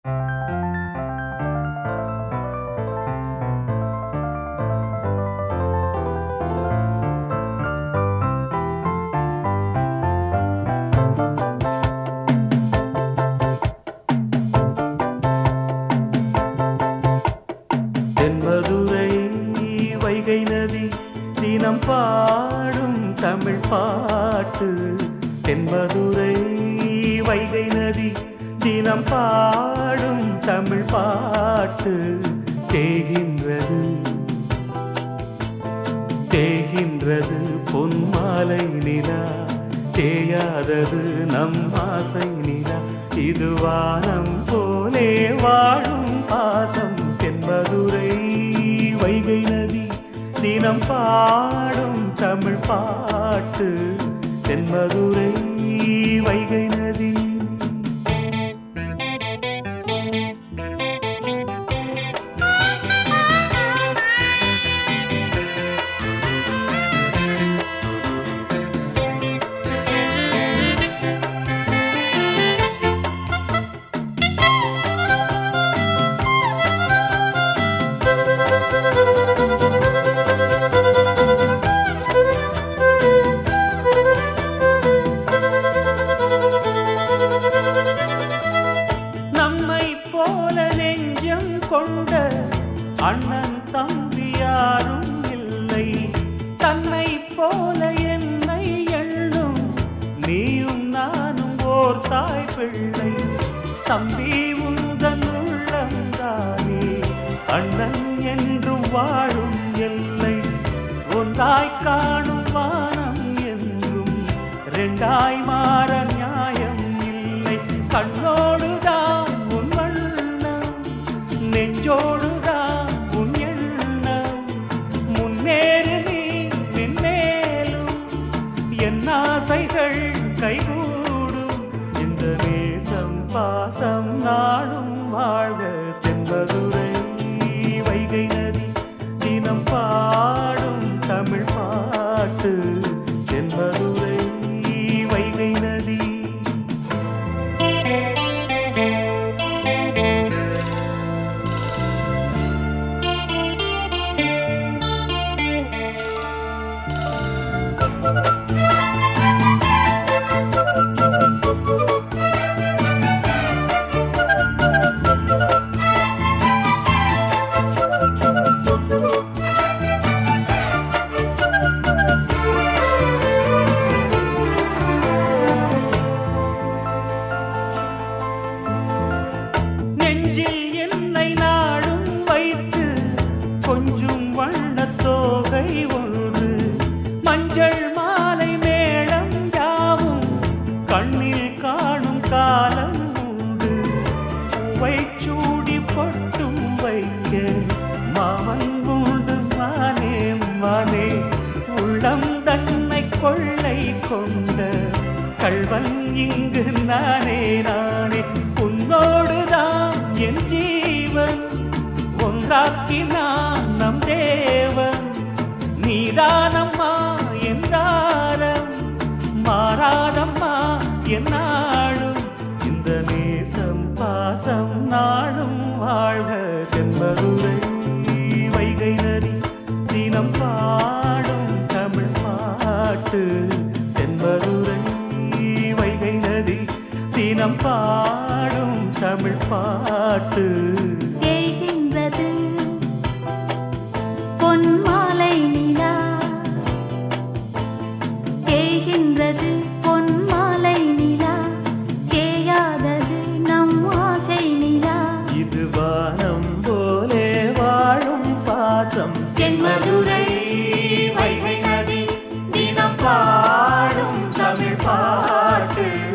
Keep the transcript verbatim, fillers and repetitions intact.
தென்மதுரை வைகை நதி தினம் பாடும் தமிழ் பாட்டு. தென்மதுரை வைகை நதி தினம் பாடும் தமிழ் பாட்டு. தேகின்றது தேகின்றது பொன்மாலை நிலா, தேயாதது நம் ஆசை நிலா. இது வானம் போலே வாழும் பாசம். தென்மதுரை வைகை நதி தினம் பாடும் தமிழ் பாட்டு. தென்மதுரை வைகை நதி. கொண்ட அண்ணன் தம்பி யாரும் இல்லை, தன்னை போல என்னை எண்ணும் நீயும் நானும் ஓர் தாய் பிள்ளை. தம்பி உந்தன் உள்ளந்தானே அண்ணன் என்றும் வாழும் எல்லை. ஒன்றாய் காணும் வானம் என்றும் ரெண்டாய் மாற நியாயம் இல்லை. கண்ணோடுதான் உன் வண்ணம், நெஞ்சோடுதான் உன் எண்ணம். முன்னேறு நீ மென்மேலும், என் ஆசைகள் கைகூடும். இந்த நேசம் பாசம் நாடும் வாழ்க. தென்மதுரை வைகை நதி தினம் பாடும் தமிழ் பாட்டு. தென்மதுரை வைகை நதி. நெஞ்சில் என்னை நாடும் வைத்து கொஞ்சம் வண்ணத்தோகை ஒன்று, மஞ்சள் மாலை மேளம் யாவும் கண்ணில் காணும் காலம் உண்டு. பூவை சூடி பொட்டும் வைக்க மாமன் உண்டு மானே மானே. உள்ளம் தன்னை கொள்ளை கொண்ட கள்வன் இங்கு நானே நானே. உன்னோடுதான் என் ஜீவன், ஒன்றாக்கினான் நம் தேவன். நீதானம்மா என்றாரம், மாறாதம்மா என்னாலும். இந்த நேசம் பாசம் நாளும் வாழ்க. தென்மதுரை வைகை நதி தினம் பாடும் தமிழ் பாட்டு. தென்மதுரை வைகை நதி தினம் பாடும் தமிழ் பாட்டு. தேகின்றது பொன்மாலை நிலா, தேகின்றது பொன்மாலை நிலா. தேயாதது நம் ஆசை நிலா. இது வானம் போலே வாழும் பாசம். தென்மதுரை வைகை நதி தினம் பாடும் தமிழ் பாட்டு.